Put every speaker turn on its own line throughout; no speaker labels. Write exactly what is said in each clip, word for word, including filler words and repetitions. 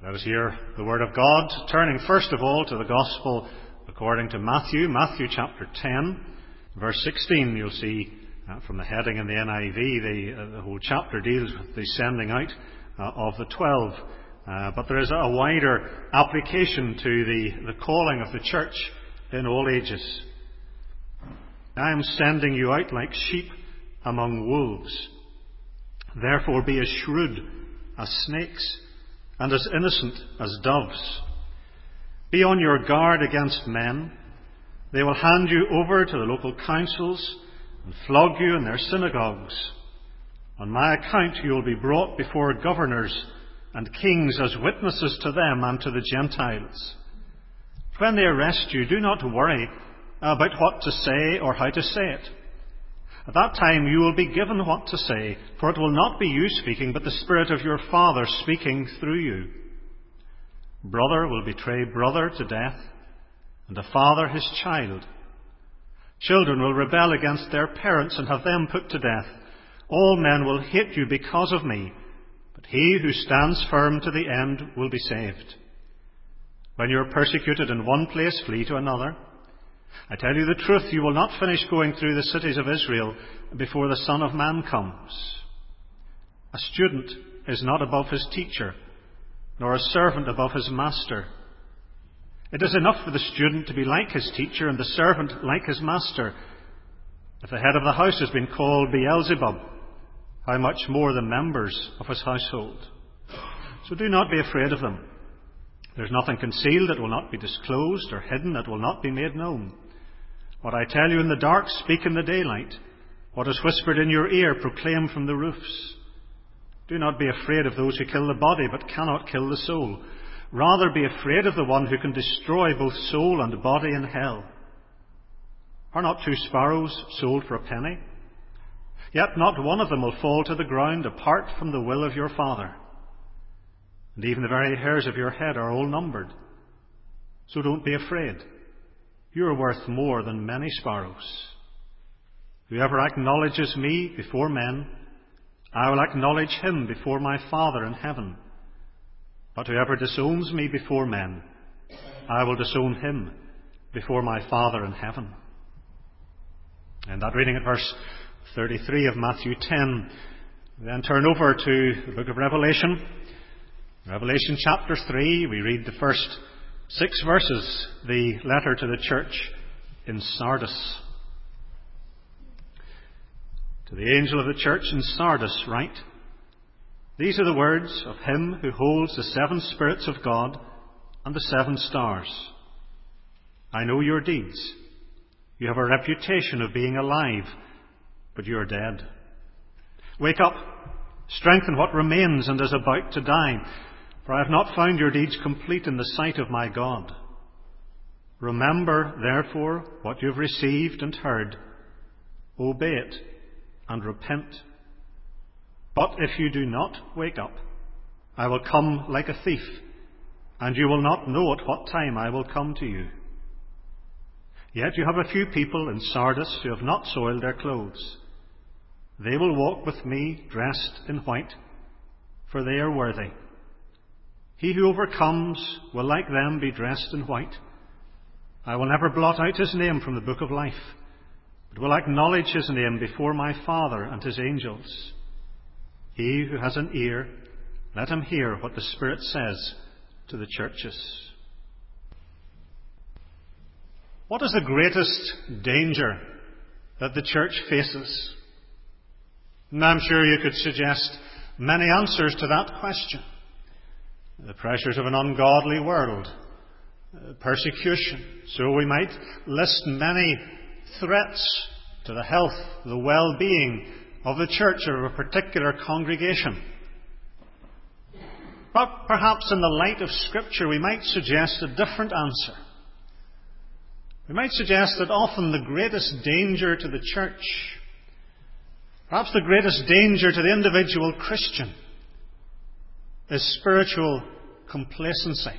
Let us hear the word of God, turning first of all to the Gospel according to Matthew, Matthew chapter ten, verse sixteen. You'll see uh, from the heading in the N I V, the, uh, the whole chapter deals with the sending out uh, of the twelve. Uh, but there is a wider application to the, the calling of the church in all ages. I am sending you out like sheep among wolves. Therefore be as shrewd as snakes and as innocent as doves. Be on your guard against men. They will hand you over to the local councils and flog you in their synagogues. On my account you will be brought before governors and kings as witnesses to them and to the Gentiles. When they arrest you, do not worry about what to say or how to say it. At that time you will be given what to say, for it will not be you speaking, but the Spirit of your Father speaking through you. Brother will betray brother to death, and a father his child. Children will rebel against their parents and have them put to death. All men will hate you because of me, but he who stands firm to the end will be saved. When you are persecuted in one place, flee to another. I tell you the truth, you will not finish going through the cities of Israel before the Son of Man comes. A student is not above his teacher, nor a servant above his master. It is enough for the student to be like his teacher and the servant like his master. If the head of the house has been called Beelzebub, how much more the members of his household? So do not be afraid of them. There is nothing concealed that will not be disclosed, or hidden that will not be made known. What I tell you in the dark, speak in the daylight. What is whispered in your ear, proclaim from the roofs. Do not be afraid of those who kill the body, but cannot kill the soul. Rather be afraid of the one who can destroy both soul and body in hell. Are not two sparrows sold for a penny? Yet not one of them will fall to the ground apart from the will of your Father. And even the very hairs of your head are all numbered. So don't be afraid. You are worth more than many sparrows. Whoever acknowledges me before men, I will acknowledge him before my Father in heaven. But whoever disowns me before men, I will disown him before my Father in heaven. And that reading at verse thirty-three of Matthew ten. We then turn over to the book of Revelation. Revelation chapter three, we read the first six verses, the letter to the church in Sardis. To the angel of the church in Sardis write, These are the words of him who holds the seven spirits of God and the seven stars. I know your deeds. You have a reputation of being alive, but you are dead. Wake up, strengthen what remains and is about to die. For I have not found your deeds complete in the sight of my God. Remember, therefore, what you have received and heard. Obey it and repent. But if you do not wake up, I will come like a thief, and you will not know at what time I will come to you. Yet you have a few people in Sardis who have not soiled their clothes. They will walk with me dressed in white, for they are worthy. He who overcomes will like them be dressed in white. I will never blot out his name from the book of life, but will acknowledge his name before my Father and his angels. He who has an ear, let him hear what the Spirit says to the churches. What is the greatest danger that the church faces? And I'm sure you could suggest many answers to that question. The pressures of an ungodly world, persecution. So we might list many threats to the health, the well-being of the church or of a particular congregation. But perhaps in the light of Scripture we might suggest a different answer. We might suggest that often the greatest danger to the church, perhaps the greatest danger to the individual Christian, is spiritual complacency,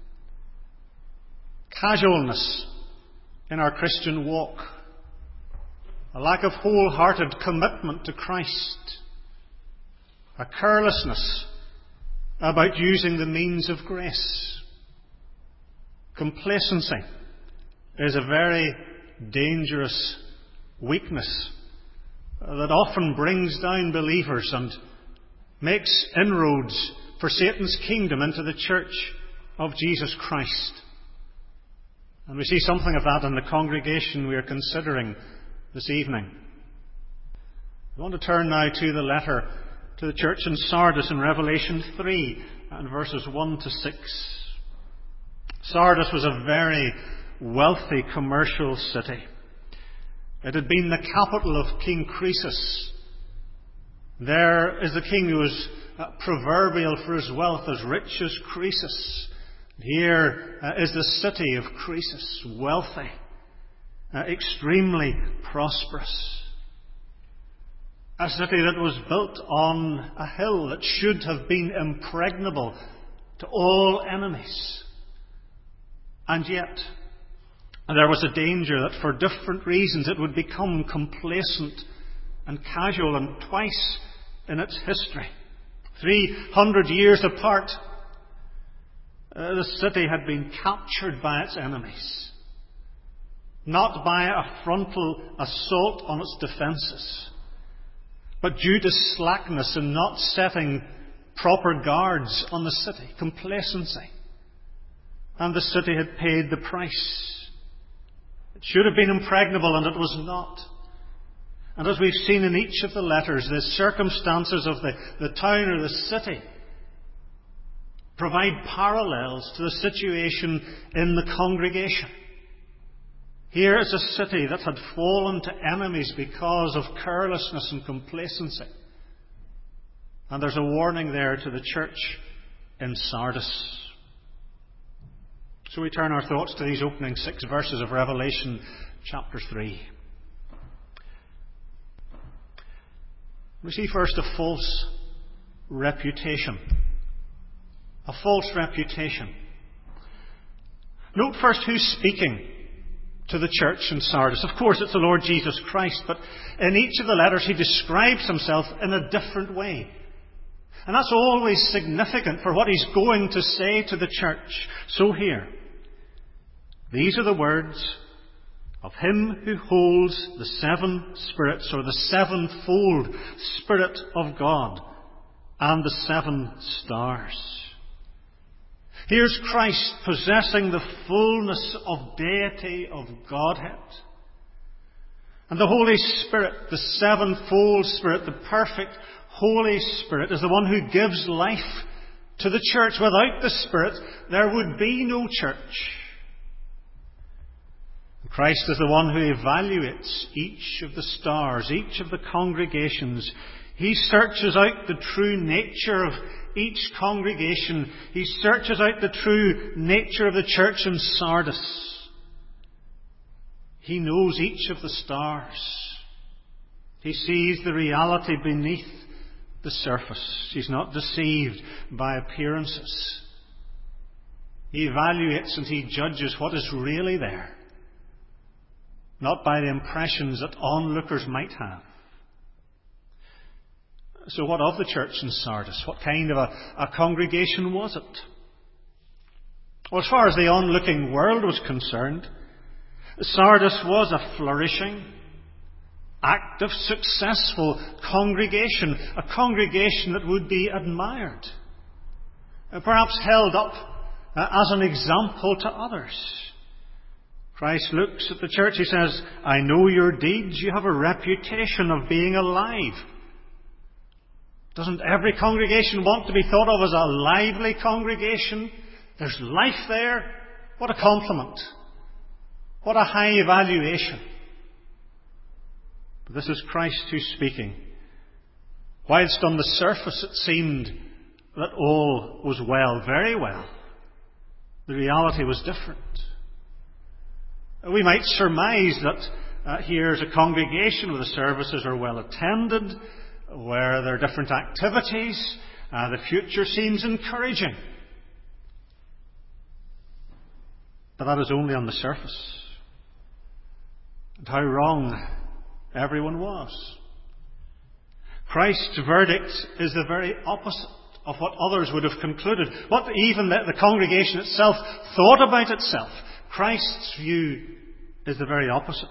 casualness in our Christian walk, a lack of wholehearted commitment to Christ, a carelessness about using the means of grace. Complacency is a very dangerous weakness that often brings down believers and makes inroads for Satan's kingdom into the church of Jesus Christ. And we see something of that in the congregation we are considering this evening. I want to turn now to the letter to the church in Sardis in Revelation three and verses one to six. Sardis was a very wealthy commercial city. It had been the capital of King Croesus. There is the king who was uh, proverbial for his wealth, as rich as Croesus. Here uh, is the city of Croesus, wealthy, uh, extremely prosperous. A city that was built on a hill that should have been impregnable to all enemies. And yet, there was a danger that for different reasons it would become complacent and casual, and twice in its history, three hundred years apart, uh, the city had been captured by its enemies. Not by a frontal assault on its defences, but due to slackness in not setting proper guards on the city, complacency. And the city had paid the price. It should have been impregnable, and it was not. And as we've seen in each of the letters, the circumstances of the, the town or the city provide parallels to the situation in the congregation. Here is a city that had fallen to enemies because of carelessness and complacency. And there's a warning there to the church in Sardis. So we turn our thoughts to these opening six verses of Revelation chapter three. We see first a false reputation. A false reputation. Note first who's speaking to the church in Sardis. Of course, it's the Lord Jesus Christ, but in each of the letters he describes himself in a different way. And that's always significant for what he's going to say to the church. So here, these are the words of him who holds the seven spirits, or the sevenfold Spirit of God, and the seven stars. Here's Christ possessing the fullness of deity, of Godhead. And the Holy Spirit, the sevenfold Spirit, the perfect Holy Spirit, is the one who gives life to the church. Without the Spirit, there would be no church. Christ is the one who evaluates each of the stars, each of the congregations. He searches out the true nature of each congregation. He searches out the true nature of the church in Sardis. He knows each of the stars. He sees the reality beneath the surface. He's not deceived by appearances. He evaluates and he judges what is really there, not by the impressions that onlookers might have. So what of the church in Sardis? What kind of a, a congregation was it? Well, as far as the onlooking world was concerned, Sardis was a flourishing, active, successful congregation. A congregation that would be admired. Perhaps held up as an example to others. Christ looks at the church. He says, I know your deeds. You have a reputation of being alive. Doesn't every congregation want to be thought of as a lively congregation? There's life there. What a compliment. What a high evaluation. But this is Christ who's speaking. Whilst on the surface it seemed that all was well, very well, the reality was different. We might surmise that uh, here's a congregation where the services are well attended, where there are different activities. Uh, the future seems encouraging. But that is only on the surface. And how wrong everyone was. Christ's verdict is the very opposite of what others would have concluded, what even the, the congregation itself thought about itself. Christ's view is the very opposite.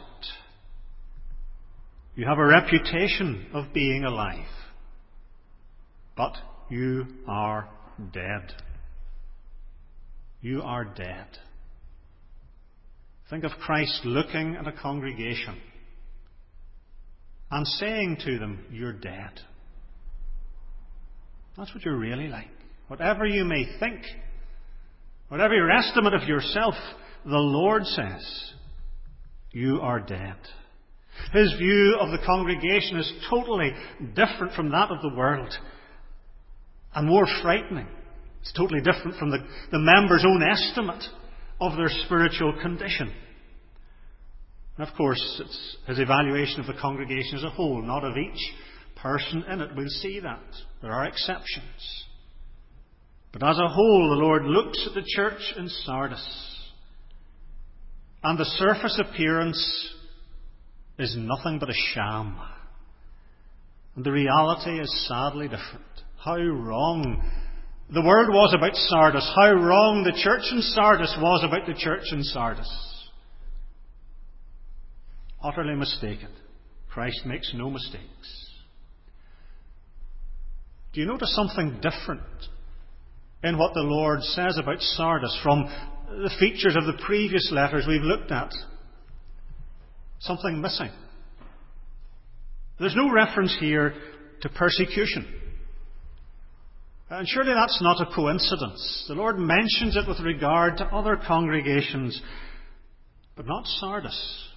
You have a reputation of being alive, but you are dead. You are dead. Think of Christ looking at a congregation and saying to them, you're dead. That's what you're really like. Whatever you may think, whatever your estimate of yourself, the Lord says, you are dead. His view of the congregation is totally different from that of the world, and more frightening. It's totally different from the, the members' own estimate of their spiritual condition. And of course, it's his evaluation of the congregation as a whole, not of each person in it. We'll see that. There are exceptions. But as a whole, the Lord looks at the church in Sardis, and the surface appearance is nothing but a sham. And the reality is sadly different. How wrong the world was about Sardis. How wrong the church in Sardis was about the church in Sardis. Utterly mistaken. Christ makes no mistakes. Do you notice something different in what the Lord says about Sardis from the features of the previous letters we've looked at? Something missing. There's no reference here to persecution. And surely that's not a coincidence. The Lord mentions it with regard to other congregations, but not Sardis.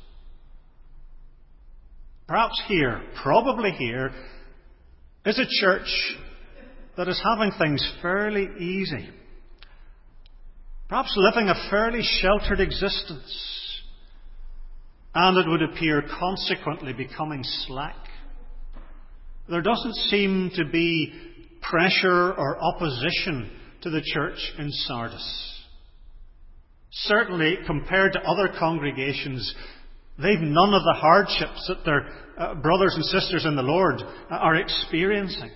Perhaps here, probably here, is a church that is having things fairly easy. Perhaps living a fairly sheltered existence. And it would appear consequently becoming slack. There doesn't seem to be pressure or opposition to the church in Sardis. Certainly, compared to other congregations, they've none of the hardships that their uh, brothers and sisters in the Lord are experiencing.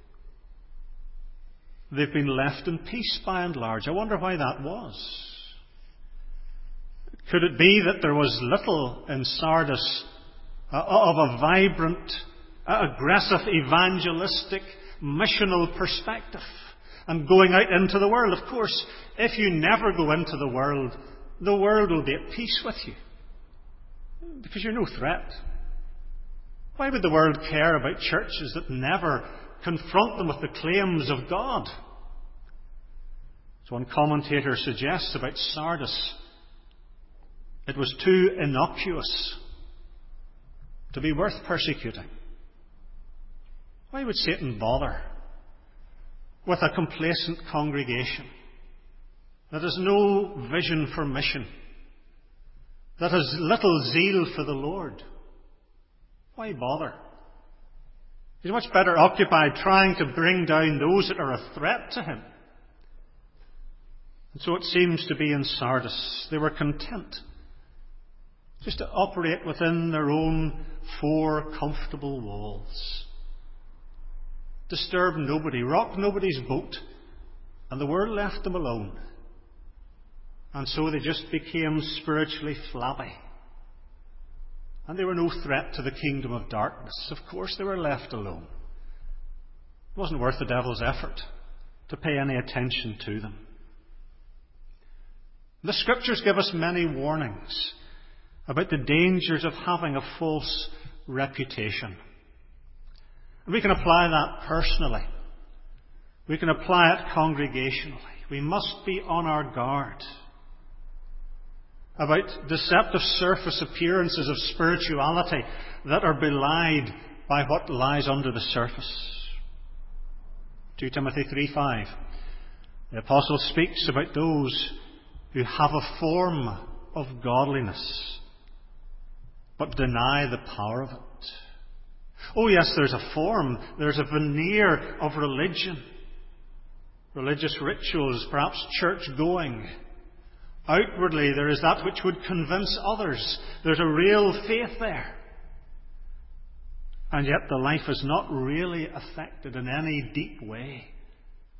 They've been left in peace by and large. I wonder why that was. Could it be that there was little in Sardis uh, of a vibrant, uh, aggressive, evangelistic, missional perspective and going out into the world? Of course, if you never go into the world, the world will be at peace with you because you're no threat. Why would the world care about churches that never confront them with the claims of God? As one commentator suggests about Sardis, it was too innocuous to be worth persecuting. Why would Satan bother with a complacent congregation that has no vision for mission, that has little zeal for the Lord? Why bother? He's much better occupied trying to bring down those that are a threat to him. And so it seems to be in Sardis. They were content just to operate within their own four comfortable walls. Disturb nobody, rock nobody's boat, and the world left them alone. And so they just became spiritually flabby. And they were no threat to the kingdom of darkness. Of course they were left alone. It wasn't worth the devil's effort to pay any attention to them. The Scriptures give us many warnings about the dangers of having a false reputation. And we can apply that personally. We can apply it congregationally. We must be on our guard about deceptive surface appearances of spirituality that are belied by what lies under the surface. Second Timothy three five. The Apostle speaks about those who have a form of godliness but deny the power of it. Oh yes, there's a form, there's a veneer of religion. Religious rituals, perhaps church-going. Outwardly, there is that which would convince others. There's a real faith there. And yet the life is not really affected in any deep way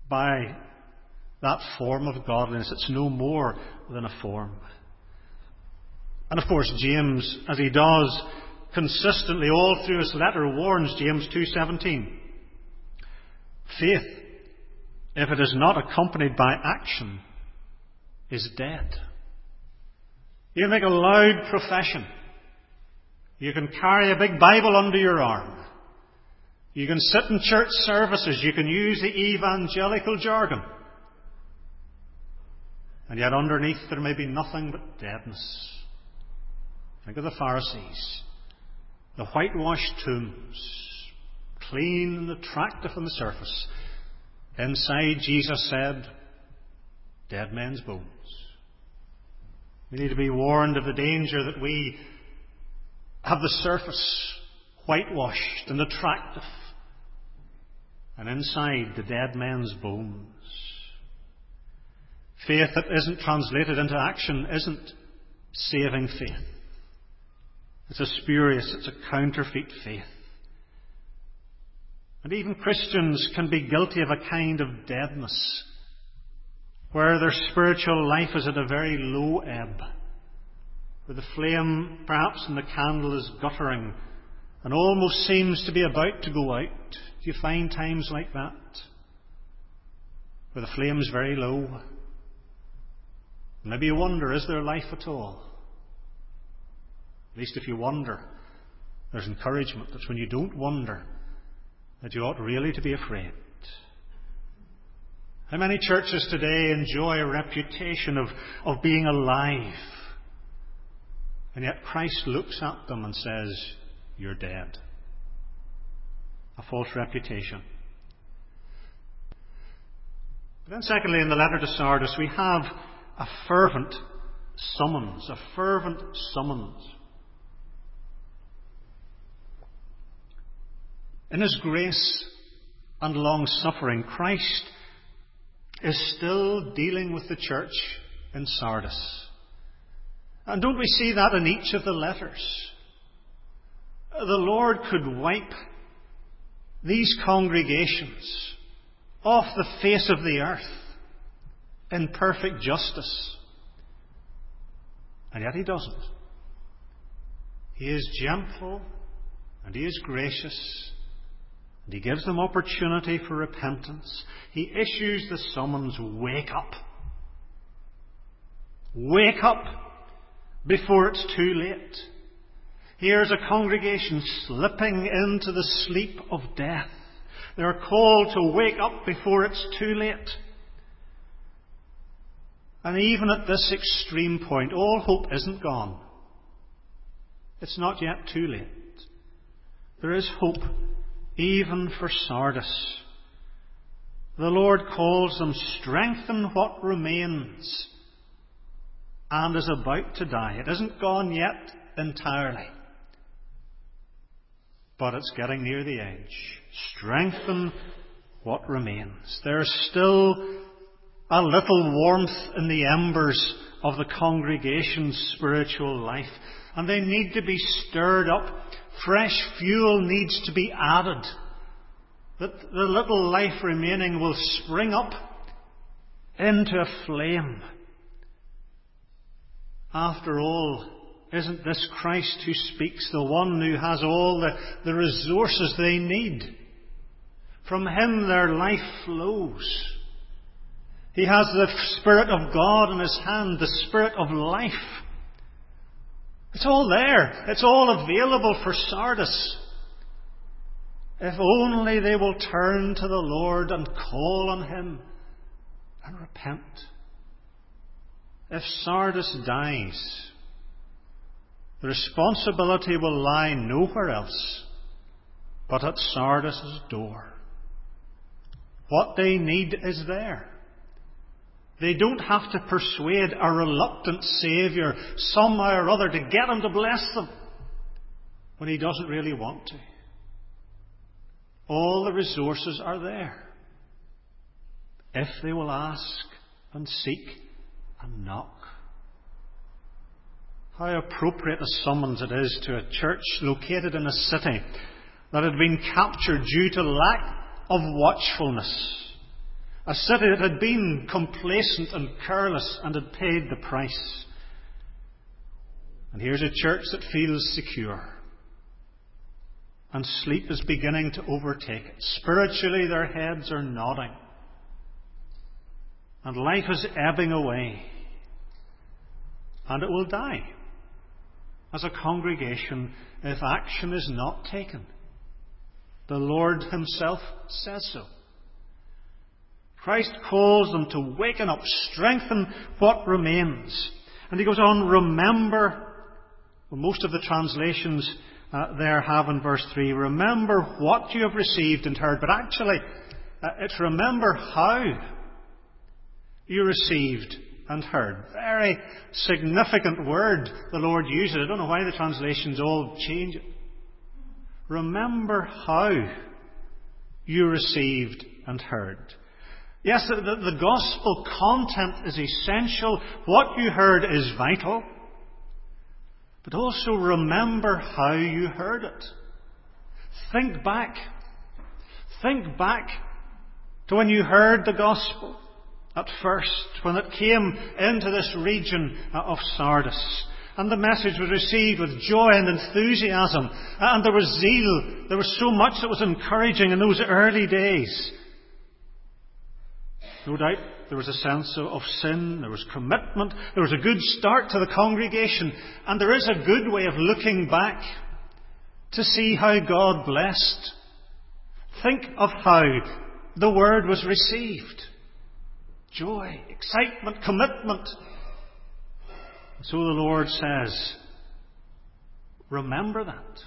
by that form of godliness. It's no more than a form. And of course, James, as he does consistently all through his letter, warns, James two seventeen. Faith, if it is not accompanied by action, is dead. You can make a loud profession. You can carry a big Bible under your arm. You can sit in church services. You can use the evangelical jargon. And yet underneath there may be nothing but deadness. Think of the Pharisees. The whitewashed tombs. Clean and attractive on the surface. Inside, Jesus said, dead men's bones. We need to be warned of the danger that we have the surface whitewashed and attractive, and inside the dead men's bones. Faith that isn't translated into action isn't saving faith. It's a spurious, it's a counterfeit faith. And even Christians can be guilty of a kind of deadness, where their spiritual life is at a very low ebb, where the flame perhaps in the candle is guttering and almost seems to be about to go out. Do you find times like that? Where the flame is very low? Maybe you wonder, is there life at all? At least if you wonder, there's encouragement that when you don't wonder, that you ought really to be afraid. How many churches today enjoy a reputation of, of being alive? And yet Christ looks at them and says, you're dead. A false reputation. But then secondly, in the letter to Sardis, we have a fervent summons. A fervent summons. In His grace and long-suffering, Christ is still dealing with the church in Sardis. And don't we see that in each of the letters? The Lord could wipe these congregations off the face of the earth in perfect justice. And yet He doesn't. He is gentle and He is gracious. And He gives them opportunity for repentance. He issues the summons, wake up. Wake up before it's too late. Here's a congregation slipping into the sleep of death. They're called to wake up before it's too late. And even at this extreme point, all hope isn't gone. It's not yet too late. There is hope even for Sardis. The Lord calls them, strengthen what remains and is about to die. It isn't gone yet entirely, but it's getting near the edge. Strengthen what remains. There's still a little warmth in the embers of the congregation's spiritual life, and they need to be stirred up. Fresh fuel needs to be added, that the little life remaining will spring up into a flame. After all, isn't this Christ who speaks, the one who has all the, the resources they need? From Him their life flows. He has the Spirit of God in His hand, the Spirit of life. It's all there. It's all available for Sardis. If only they will turn to the Lord and call on Him and repent. If Sardis dies, the responsibility will lie nowhere else but at Sardis' door. What they need is there. They don't have to persuade a reluctant Saviour somehow or other to get Him to bless them when He doesn't really want to. All the resources are there if they will ask and seek and knock. How appropriate a summons it is to a church located in a city that had been captured due to lack of watchfulness. A city that had been complacent and careless and had paid the price. And here's a church that feels secure. And sleep is beginning to overtake it. Spiritually, their heads are nodding. And life is ebbing away. And it will die as a congregation if action is not taken. The Lord himself says so. Christ calls them to waken up, strengthen what remains. And he goes on, remember, well, most of the translations uh, there have in verse three, remember what you have received and heard. But actually, uh, it's remember how you received and heard. Very significant word the Lord uses. I don't know why the translations all change it. Remember how you received and heard. Yes, the, the, the gospel content is essential. What you heard is vital. But also remember how you heard it. Think back. Think back to when you heard the gospel at first, when it came into this region of Sardis. And the message was received with joy and enthusiasm. And there was zeal. There was so much that was encouraging in those early days. No doubt there was a sense of sin, there was commitment, there was a good start to the congregation, and there is a good way of looking back to see how God blessed. Think of how the word was received. Joy, excitement, commitment. So the Lord says, remember that.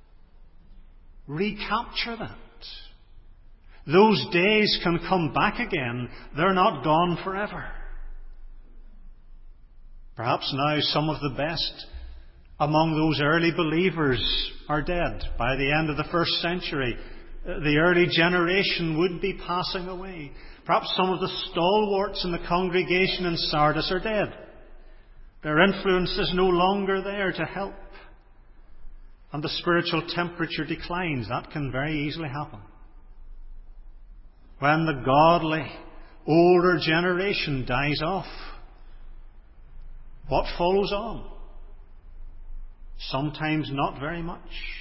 Recapture that. Those days can come back again. They're not gone forever. Perhaps now some of the best among those early believers are dead. By the end of the first century, the early generation would be passing away. Perhaps some of the stalwarts in the congregation in Sardis are dead. Their influence is no longer there to help. And the spiritual temperature declines. That can very easily happen. When the godly, older generation dies off, what follows on? Sometimes not very much.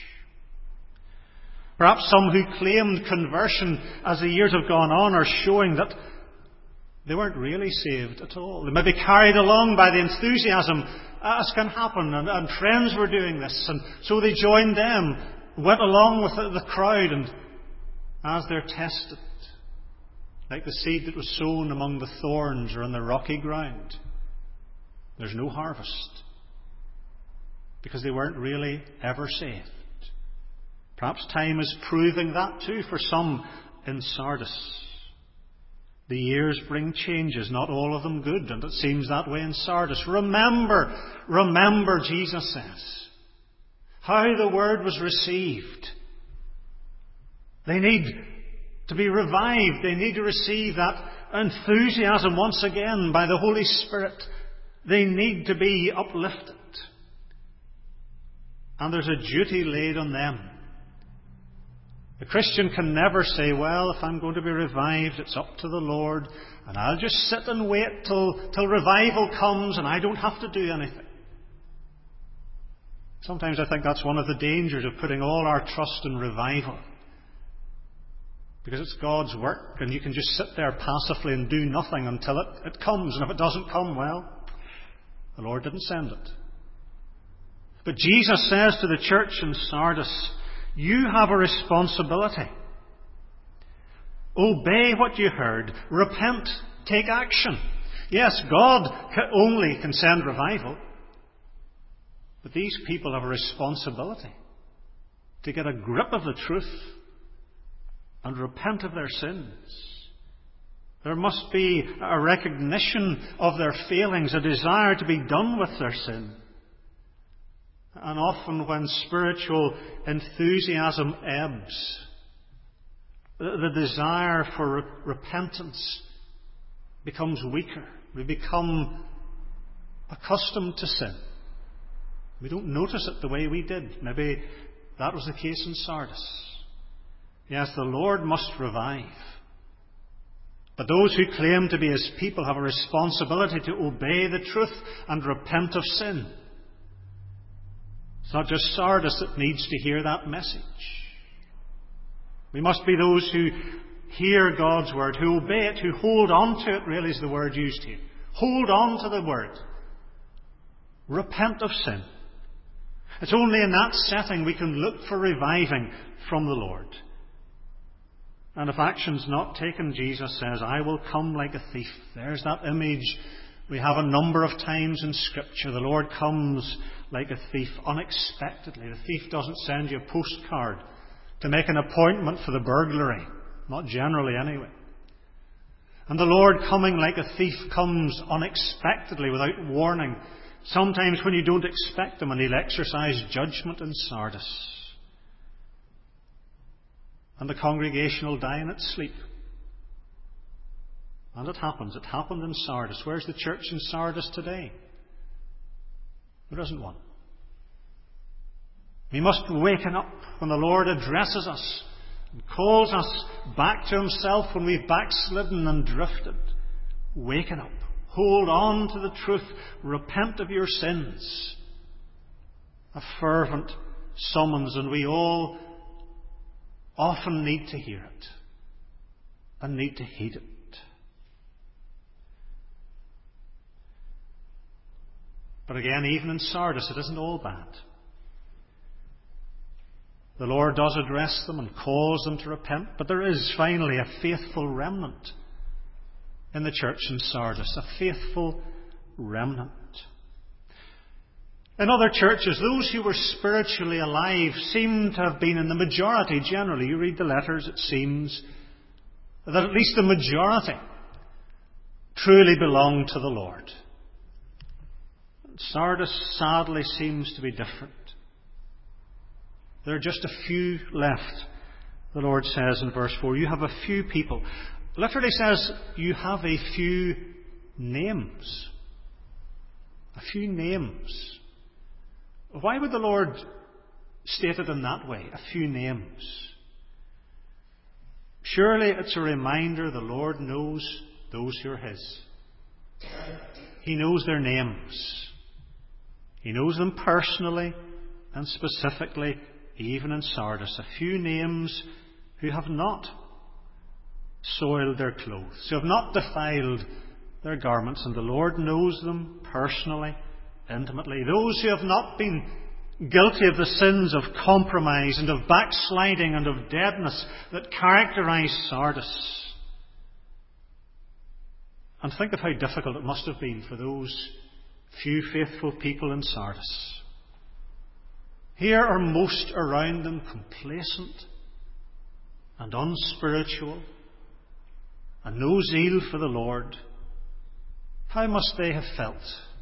Perhaps some who claimed conversion as the years have gone on are showing that they weren't really saved at all. They may be carried along by the enthusiasm, as can happen, and, and friends were doing this, and so they joined them, went along with the, the crowd, and as they're tested, like the seed that was sown among the thorns or on the rocky ground, there's no harvest. Because they weren't really ever saved. Perhaps time is proving that too for some in Sardis. The years bring changes, not all of them good, and it seems that way in Sardis. Remember, remember, Jesus says, how the word was received. They need to be revived. They need to receive that enthusiasm once again by the Holy Spirit. They need to be uplifted. And there's a duty laid on them. The Christian can never say, well, if I'm going to be revived, it's up to the Lord, and I'll just sit and wait till, till revival comes and I don't have to do anything. Sometimes I think that's one of the dangers of putting all our trust in revival. Because it's God's work, and you can just sit there passively and do nothing until it, it comes. And if it doesn't come, well, the Lord didn't send it. But Jesus says to the church in Sardis, you have a responsibility. Obey what you heard. Repent. Take action. Yes, God only can send revival. But these people have a responsibility to get a grip of the truth and repent of their sins. There must be a recognition of their failings, a desire to be done with their sin. And often when spiritual enthusiasm ebbs, the desire for repentance becomes weaker. We become accustomed to sin. We don't notice it the way we did. Maybe that was the case in Sardis. Yes, the Lord must revive. But those who claim to be His people have a responsibility to obey the truth and repent of sin. It's not just Sardis that needs to hear that message. We must be those who hear God's word, who obey it, who hold on to it, really is the word used here. Hold on to the word. Repent of sin. It's only in that setting we can look for reviving from the Lord. And if action's not taken, Jesus says, I will come like a thief. There's that image we have a number of times in Scripture. The Lord comes like a thief, unexpectedly. The thief doesn't send you a postcard to make an appointment for the burglary. Not generally, anyway. And the Lord coming like a thief comes unexpectedly, without warning. Sometimes when you don't expect Him, and He'll exercise judgment in Sardis. And the congregation will die in its sleep. And it happens. It happened in Sardis. Where's the church in Sardis today? There isn't one. We must waken up when the Lord addresses us and calls us back to Himself when we've backslidden and drifted. Waken up. Hold on to the truth. Repent of your sins. A fervent summons, and we all often need to hear it and need to heed it. But again, even in Sardis, it isn't all bad. The Lord does address them and calls them to repent, but there is finally a faithful remnant in the church in Sardis, a faithful remnant. In other churches, those who were spiritually alive seem to have been in the majority generally. You read the letters, it seems that at least the majority truly belong to the Lord. Sardis sadly seems to be different. There are just a few left, the Lord says in verse four. You have a few people. Literally says, you have a few names. A few names. Why would the Lord state it in that way? A few names. Surely it's a reminder the Lord knows those who are His. He knows their names. He knows them personally and specifically, even in Sardis. A few names who have not soiled their clothes, who have not defiled their garments, and the Lord knows them personally, intimately. Those who have not been guilty of the sins of compromise and of backsliding and of deadness that characterize Sardis. And think of how difficult it must have been for those few faithful people in Sardis. Here are most around them complacent and unspiritual and no zeal for the Lord. How must they have felt?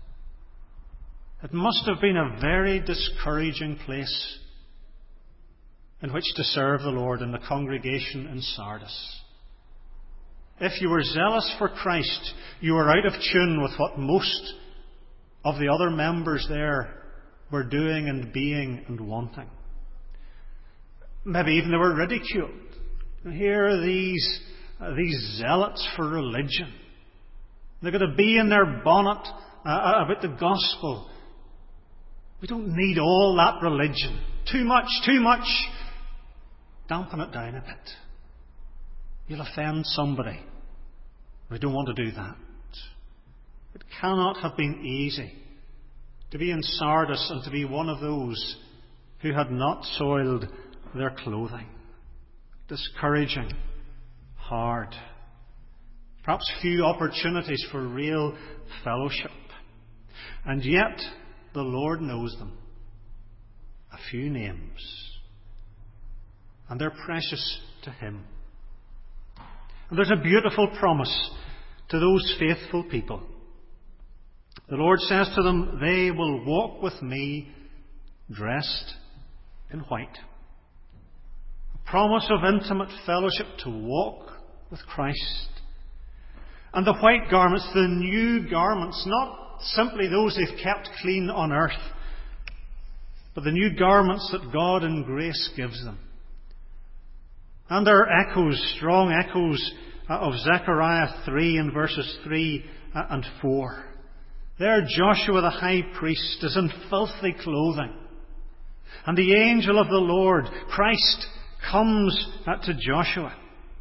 It must have been a very discouraging place in which to serve the Lord in the congregation in Sardis. If you were zealous for Christ, you were out of tune with what most of the other members there were doing and being and wanting. Maybe even they were ridiculed. Here are these, uh, these zealots for religion. They're going to be in their bonnet uh, about the gospel. We don't need all that religion. Too much, too much. Dampen it down a bit. You'll offend somebody. We don't want to do that. It cannot have been easy to be in Sardis and to be one of those who had not soiled their clothing. Discouraging. Hard. Perhaps few opportunities for real fellowship. And yet, the Lord knows them. A few names. And they're precious to Him. And there's a beautiful promise to those faithful people. The Lord says to them, they will walk with me dressed in white. A promise of intimate fellowship to walk with Christ. And the white garments, the new garments, not simply those they've kept clean on earth, but the new garments that God in grace gives them. And there are echoes, strong echoes of Zechariah three and verses three and four. There Joshua the high priest is in filthy clothing. And the angel of the Lord, Christ, comes to Joshua.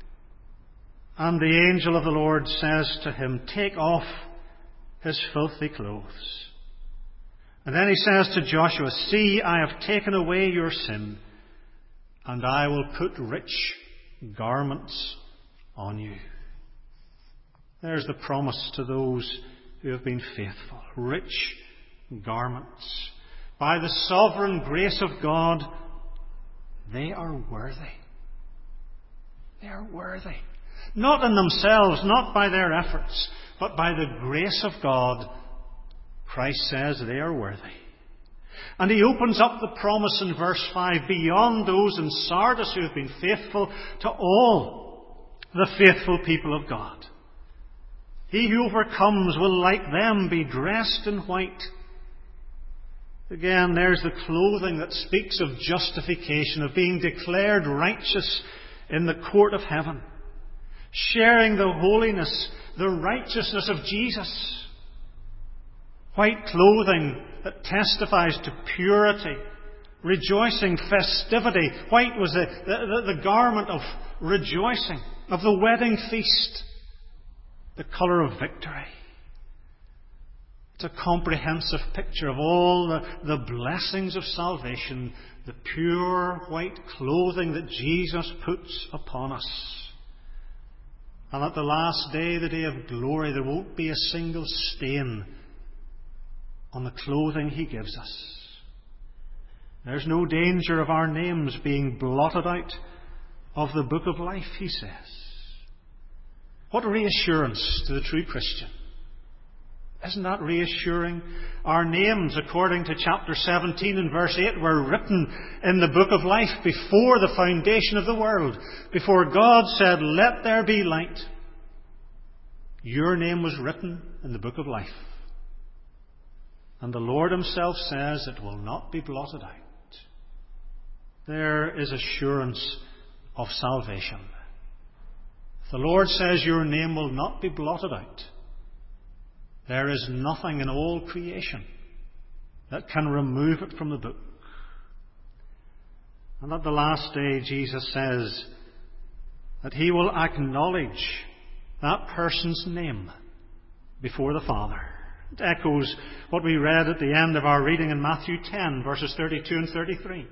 And the angel of the Lord says to him, "Take off his filthy clothes." And then he says to Joshua, "See, I have taken away your sin, and I will put rich garments on you." There's the promise to those who have been faithful. Rich garments. By the sovereign grace of God, they are worthy. They are worthy. Not in themselves, not by their efforts, but by the grace of God, Christ says they are worthy. And he opens up the promise in verse five, beyond those in Sardis who have been faithful, to all the faithful people of God. He who overcomes will, like them, be dressed in white. Again, there's the clothing that speaks of justification, of being declared righteous in the court of heaven, sharing the holiness, the righteousness of Jesus. White clothing that testifies to purity, rejoicing, festivity. White was the, the, the garment of rejoicing, of the wedding feast, the colour of victory. It's a comprehensive picture of all the, the blessings of salvation, the pure white clothing that Jesus puts upon us. And at the last day, the day of glory, there won't be a single stain on the clothing he gives us. There's no danger of our names being blotted out of the book of life, he says. What reassurance to the true Christian. Isn't that reassuring? Our names, according to chapter seventeen and verse eight, were written in the book of life before the foundation of the world. Before God said, "Let there be light," your name was written in the book of life. And the Lord himself says it will not be blotted out. There is assurance of salvation. If the Lord says your name will not be blotted out, there is nothing in all creation that can remove it from the book. And at the last day, Jesus says that he will acknowledge that person's name before the Father. It echoes what we read at the end of our reading in Matthew ten, verses thirty-two and thirty-three.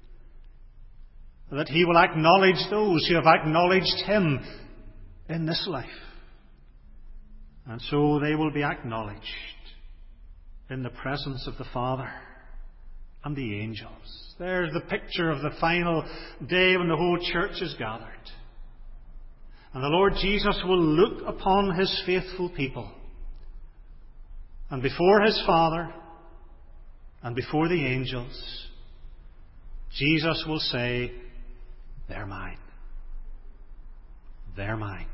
That he will acknowledge those who have acknowledged him in this life. And so they will be acknowledged in the presence of the Father and the angels. There's the picture of the final day when the whole church is gathered. And the Lord Jesus will look upon his faithful people. And before his Father and before the angels, Jesus will say, "They're mine. They're mine.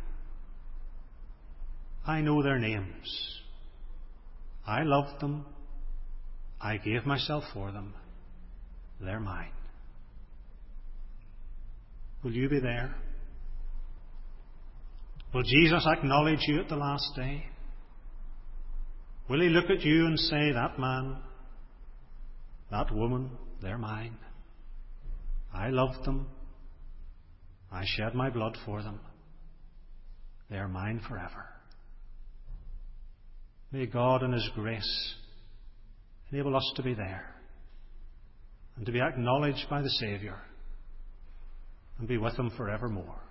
I know their names. I loved them. I gave myself for them. They're mine." Will you be there? Will Jesus acknowledge you at the last day? Will he look at you and say, "That man, that woman, they're mine. I loved them. I shed my blood for them. They're mine forever." May God in his grace enable us to be there and to be acknowledged by the Saviour and be with him forevermore.